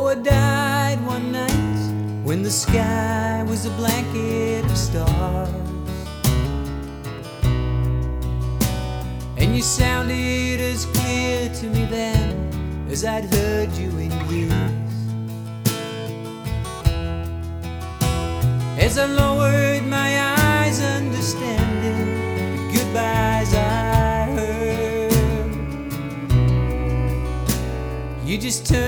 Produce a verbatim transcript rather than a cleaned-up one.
Oh, I died one night when the sky was a blanket of stars, and you sounded as clear to me then as I'd heard you in years. As I lowered my eyes, understanding the goodbyes I heard, you just turned